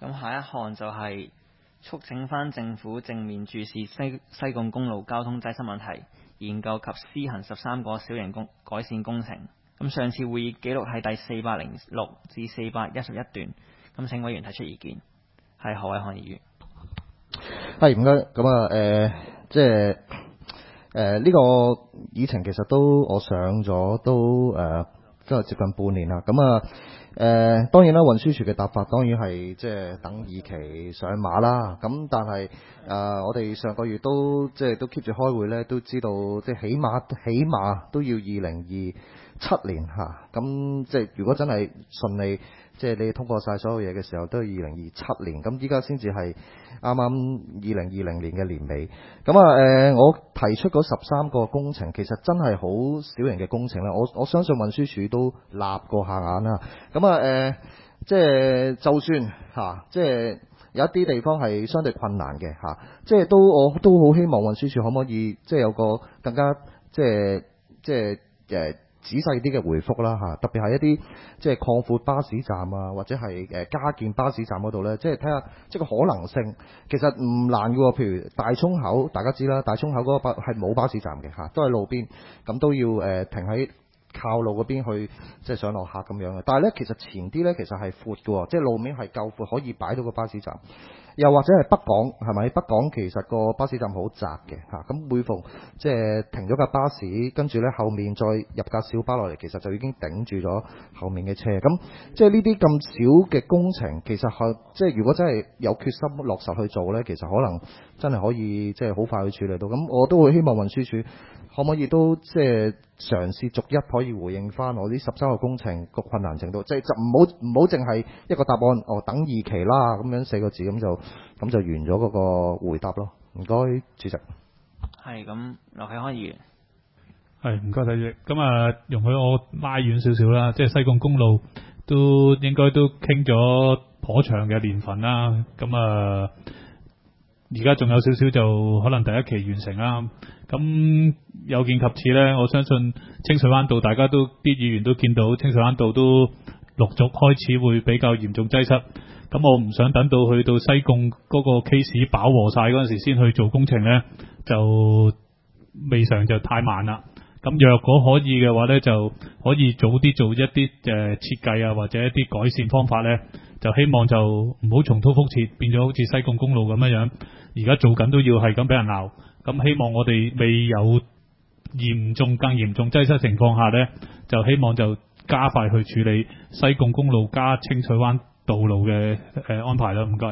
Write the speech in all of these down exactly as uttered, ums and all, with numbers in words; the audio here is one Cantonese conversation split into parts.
咁下一項就係促請翻政府正面注視西西貢公路交通擠塞問題，研究及施行十三個小型工改善工程。咁上次會議記錄係第四百零六至四百一十一段。咁請委員提出意見。係何偉漢議員。 係唔該。咁啊誒，即係誒呢個議程其實都我上咗都誒即係接近半年啦。咁啊誒當然啦，運輸署嘅答法當然係即係等議期上馬啦。咁但係誒、呃、我哋上個月都即係都 keep 住開會咧，都知道即係起碼起碼都要二零二七年嚇。咁即係如果真係順利，即係你通過晒所有嘢嘅時候，都係二零二七年。咁依家先至係啱啱二零二零年嘅年尾。咁啊誒，我提出嗰十三個工程，其實真係好小型嘅工程啦。我我相信運輸署都立過下眼啦。咁啊誒，即係就算嚇、啊，即係有一啲地方係相對困難嘅嚇、啊，即係都我都好希望運輸署可唔可以即係有個更加即係即係誒。仔細啲嘅回覆啦嚇，特別係一啲即係擴闊巴士站啊，或者係誒加建巴士站嗰度呢，即係睇下即係個可能性，其實唔難嘅喎。譬如大涌口，大家知啦，大涌口嗰個巴係冇巴士站嘅嚇，都係路邊，咁都要誒、呃、停喺靠路嗰邊去即係上落客咁樣嘅。但係呢，其實前啲呢，其實係闊嘅喎，即係路面係夠闊，可以擺到個巴士站。又或者係北港係咪？北港其實個巴士站好窄嘅嚇，咁每逢即係停咗架巴士，跟住呢後面再入架小巴落嚟，其實就已經頂住咗後面嘅車。咁即係呢啲咁少嘅工程，其實係即係如果真係有決心落實去做呢，其實可能真係可以即係好快去處理到。咁我都會希望運輸署可唔可以都即係嘗試逐一可以回應翻我呢十三個工程個困難程度，即係就唔好唔好淨係一個答案，哦等二期啦咁樣四個字咁就咁就完咗嗰個回答咯。唔該，主席。係咁，劉啟康議員。 係唔該，主席。咁啊，容許我拉遠少少啦，即係西貢公路都應該都傾咗頗長嘅年份啦。咁啊，而家仲有少少就可能第一期完成啦。咁有見及此呢，我相信清水灣道大家都啲議員都見到清水灣道都陸續開始會比較嚴重擠塞。咁我唔想等到去到西貢嗰個 case 飽和晒嗰陣時先去做工程呢，就未嘗就太慢啦。咁若果可以嘅話呢，就可以早啲做一啲誒設計啊，或者一啲改善方法呢，就希望就唔好重蹈覆轍，變咗好似西貢公路咁樣樣。而家做緊都要係咁俾人鬧。咁希望我哋未有嚴重、更嚴重擠塞情況下呢，就希望就加快去處理西貢公路加清水灣道路嘅誒、呃、安排啦。唔該。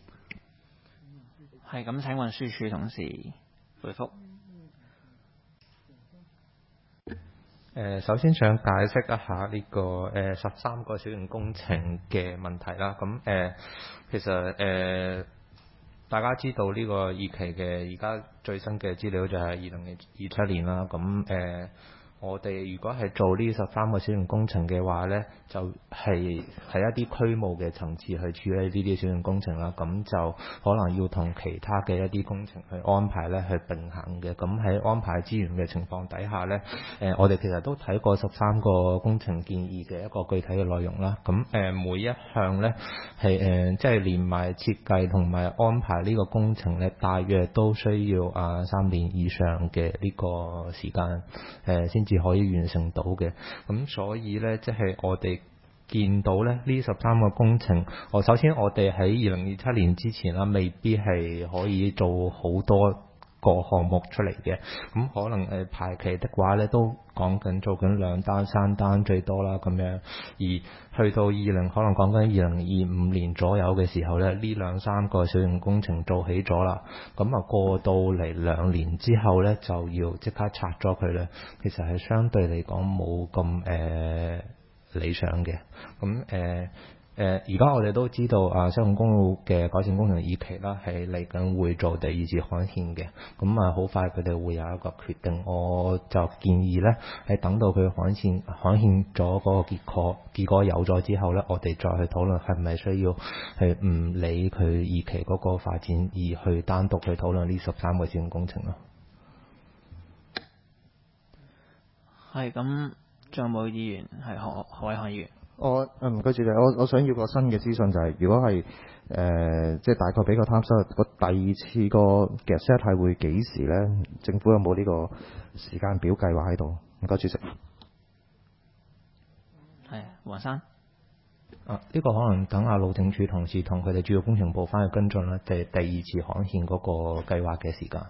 係咁，請運輸署同事回覆。 誒，首先想解釋一下呢、這個誒十三個小型工程嘅問題啦。咁誒、呃，其實誒、呃，大家知道呢個二期嘅而家最新嘅資料就係二零二七年啦。咁誒。呃我哋如果係做呢十三個小型工程嘅話呢，就係、是、喺一啲區務嘅層次去處理呢啲小型工程啦。咁就可能要同其他嘅一啲工程去安排呢，去並行嘅。咁喺安排資源嘅情況底下呢，誒、呃、我哋其實都睇過十三個工程建議嘅一個具體嘅內容啦。咁誒、呃、每一項呢，係誒即係連埋設計同埋安排呢個工程呢，大約都需要啊三年以上嘅呢個時間誒先至可以完成到嘅。咁所以呢，即係我哋見到咧呢十三個工程，我首先我哋喺二零二七年之前啦，未必係可以做好多個項目出嚟嘅。咁可能誒排期的話咧，都講緊做緊兩單三單最多啦咁樣。而去到二零可能講緊二零二五年左右嘅時候咧，呢兩三個小型工程做起咗啦。咁啊過到嚟兩年之後咧，就要即刻拆咗佢咧。其實係相對嚟講冇咁誒理想嘅。咁誒。呃誒而家我哋都知道啊，西貢公路嘅改善工程二期啦，係嚟緊會做第二次刊憲嘅。咁啊，好快佢哋會有一個決定。我就建議咧，係等到佢刊憲刊憲咗嗰個結果，結果有咗之後咧，我哋再去討論係咪需要係唔理佢二期嗰個發展，而去單獨去討論呢十三個小型工程咯。 係咁，仲有冇議員係何何偉漢議員？ 我誒唔該主席，我我想要個新嘅資訊就係、是，如果係誒、呃、即係大概俾個貪收個第二次個嘅 set 係會幾時咧？政府有冇呢個時間表計劃喺度？唔該主席。 係黃生。 啊，呢、這個可能等下路政署同事同佢哋主要工程部翻去跟進啦，即係第二次航線嗰個計劃嘅時間。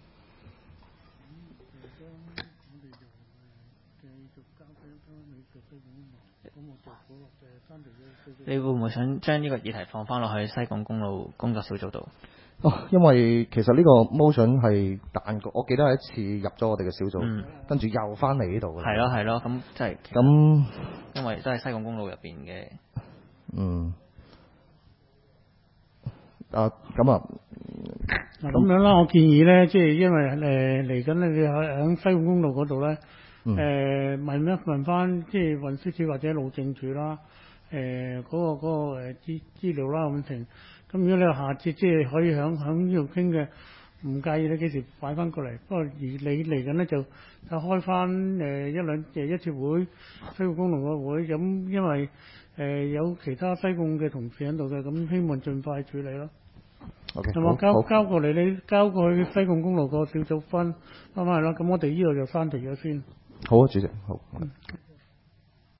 你會唔會想將呢個議題放翻落去西貢公路工作小組度？ 哦，因為其實呢個 motion 係彈過，我記得係一次入咗我哋嘅小組， 嗯、 跟住又翻嚟呢度嘅。 係咯係咯，咁即係咁， 因為都係西貢公路入邊嘅。 嗯。啊，咁啊， 嗱咁樣啦，我建議咧，即係因為誒嚟緊咧，你喺喺西貢公路嗰度咧，誒、 嗯呃、問一問翻即係運輸署或者路政署啦，誒、呃、嗰、嗰個嗰、嗰個誒資資料啦咁成。咁如果你下次即係可以響響呢度傾嘅，唔介意你幾時擺翻過嚟。不過而你嚟緊咧就就開翻誒一兩誒一次會，西貢公路嘅會，咁因為誒、呃、有其他西貢嘅同事喺度嘅，咁希望盡快處理咯。 OK， 咁我交好交過嚟，你交過去西貢公路個小組分翻翻嚟啦。咁我哋呢度就刪除咗先。 好啊，主席，好。 嗯